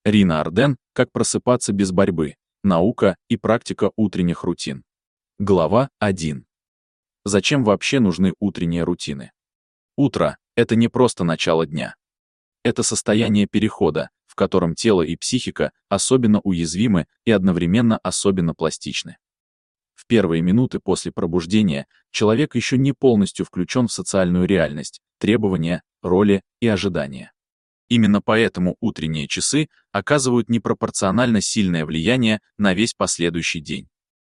Рина Арден «Как просыпаться без борьбы. Наука и практика утренних рутин». Глава 1. Зачем вообще нужны утренние рутины? Утро — это не просто начало дня. Это состояние перехода, в котором тело и психика особенно уязвимы и одновременно особенно пластичны. В первые минуты после пробуждения человек еще не полностью включен в социальную реальность, требования, роли и ожидания. Именно поэтому утренние часы оказывают непропорционально сильное влияние на весь последующий день.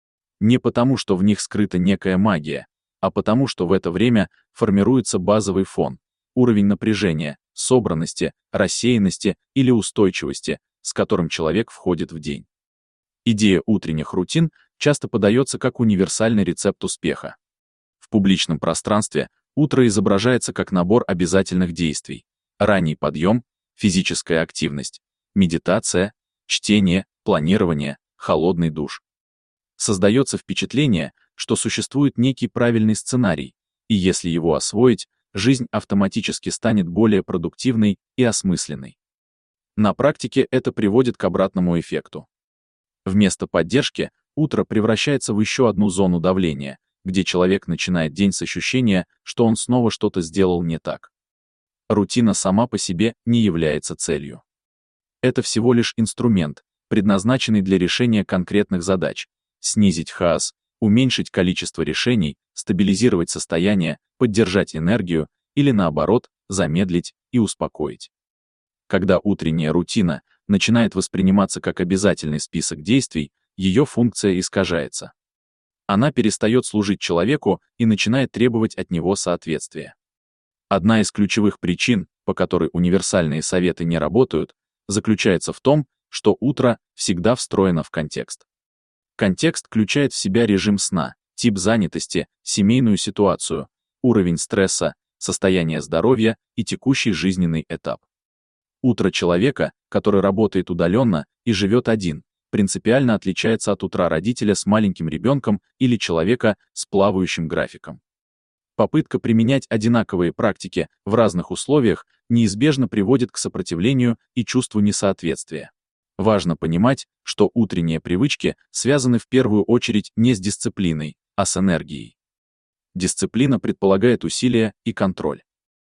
Не потому, что в них скрыта некая магия, а потому, что в это время формируется базовый фон, уровень напряжения, собранности, рассеянности или устойчивости, с которым человек входит в день. Идея утренних рутин часто подается как универсальный рецепт успеха. В публичном пространстве утро изображается как набор обязательных действий: ранний подъем, физическая активность, медитация, чтение, планирование, холодный душ. Создается впечатление, что существует некий правильный сценарий, и если его освоить, жизнь автоматически станет более продуктивной и осмысленной. На практике это приводит к обратному эффекту. Вместо поддержки утро превращается в еще одну зону давления, где человек начинает день с ощущения, что он снова что-то сделал не так. Рутина сама по себе не является целью. Это всего лишь инструмент, предназначенный для решения конкретных задач: снизить хаос, уменьшить количество решений, стабилизировать состояние, поддержать энергию или, наоборот, замедлить и успокоить. Когда утренняя рутина начинает восприниматься как обязательный список действий, ее функция искажается. Она перестает служить человеку и начинает требовать от него соответствия. Одна из ключевых причин, по которой универсальные советы не работают, заключается в том, что утро всегда встроено в контекст. Контекст включает в себя режим сна, тип занятости, семейную ситуацию, уровень стресса, состояние здоровья и текущий жизненный этап. Утро человека, который работает удаленно и живет один, принципиально отличается от утра родителя с маленьким ребенком или человека с плавающим графиком. Попытка применять одинаковые практики в разных условиях неизбежно приводит к сопротивлению и чувству несоответствия. Важно понимать, что утренние привычки связаны в первую очередь не с дисциплиной, а с энергией. Дисциплина предполагает усилия и контроль.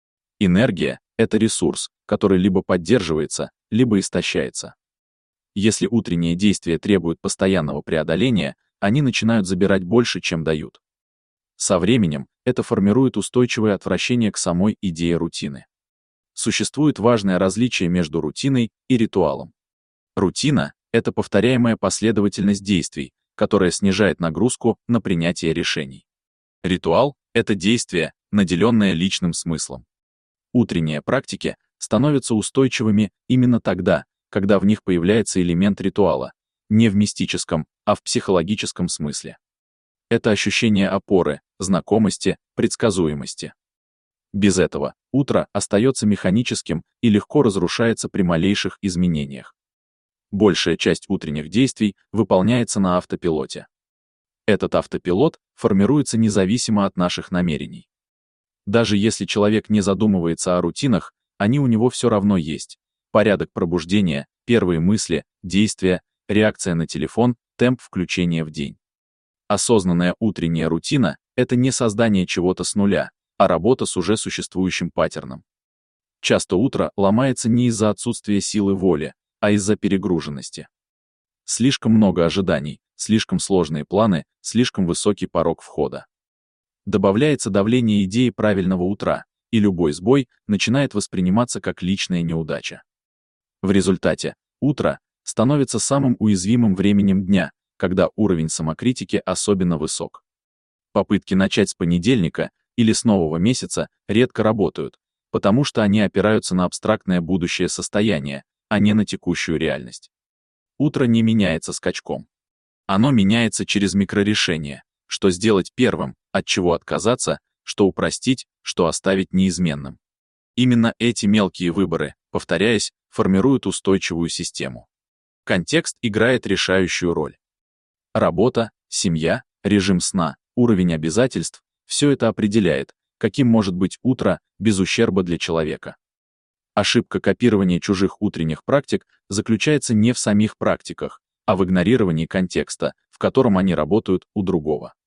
Энергия — это ресурс, который либо поддерживается, либо истощается. Если утренние действия требуют постоянного преодоления, они начинают забирать больше, чем дают. Со временем это формирует устойчивое отвращение к самой идее рутины. Существует важное различие между рутиной и ритуалом. Рутина — это повторяемая последовательность действий, которая снижает нагрузку на принятие решений. Ритуал — это действие, наделенное личным смыслом. Утренние практики становятся устойчивыми именно тогда, когда в них появляется элемент ритуала, не в мистическом, а в психологическом смысле. Это ощущение опоры, знакомости, предсказуемости. Без этого утро остается механическим и легко разрушается при малейших изменениях. Большая часть утренних действий выполняется на автопилоте. Этот автопилот формируется независимо от наших намерений. Даже если человек не задумывается о рутинах, они у него все равно есть. Порядок пробуждения, первые мысли, действия, реакция на телефон, темп включения в день. Осознанная утренняя рутина — это не создание чего-то с нуля, а работа с уже существующим паттерном. Часто утро ломается не из-за отсутствия силы воли, а из-за перегруженности. Слишком много ожиданий, слишком сложные планы, слишком высокий порог входа. Добавляется давление идеи правильного утра, и любой сбой начинает восприниматься как личная неудача. В результате утро становится самым уязвимым временем дня, когда уровень самокритики особенно высок. Попытки начать с понедельника или с нового месяца редко работают, потому что они опираются на абстрактное будущее состояние, а не на текущую реальность. Утро не меняется скачком. Оно меняется через микрорешения: что сделать первым, от чего отказаться, что упростить, что оставить неизменным. Именно эти мелкие выборы, повторяясь, формируют устойчивую систему. Контекст играет решающую роль. Работа, семья, режим сна, уровень обязательств — все это определяет, каким может быть утро без ущерба для человека. Ошибка копирования чужих утренних практик заключается не в самих практиках, а в игнорировании контекста, в котором они работают у другого.